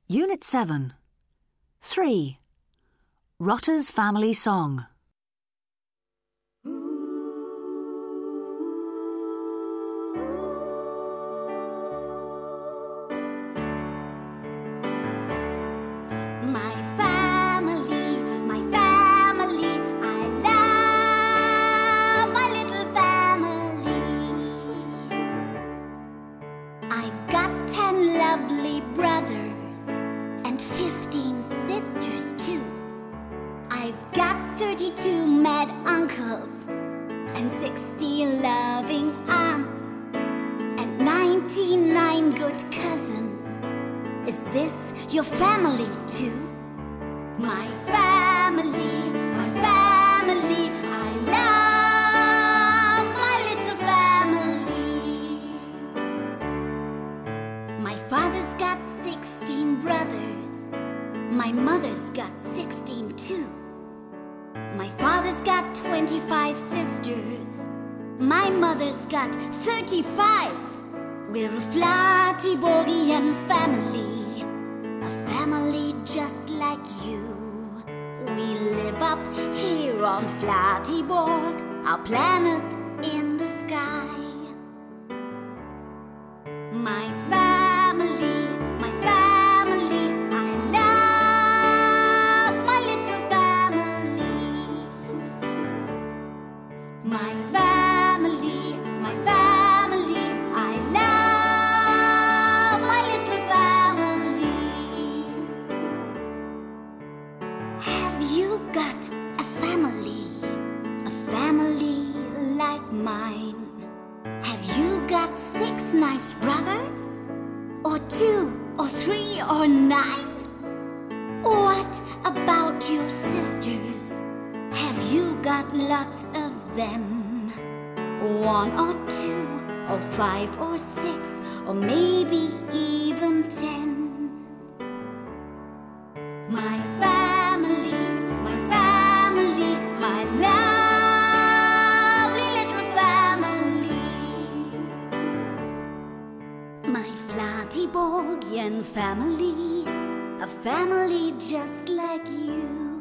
Unit 7. 3. Rotter's Family Song. My family, I love my little family. I've got 10 lovely brothers and 15 sisters too. I've got 32 mad uncles and 60 loving aunts and 99 good cousins. Is this your family too? My family, I love my little family. My father's got 16 brothers. My mother's got 16 too. My father's got 25 sisters. My mother's got 35. We're a Flattyborgian family, a family just like you. We live up here on Flattyborg, our planet in the sky. My family, I love my little family. My family, I love my little family. Have you got a family like mine? Have you got 6 nice brothers? Or 2 or 3 or 9? What about your sisters? Have you got lots of them? 1 or 2 or 5 or 6 or maybe even 10? My family, my lovely little family. My Flattyborgian family, a family just like you.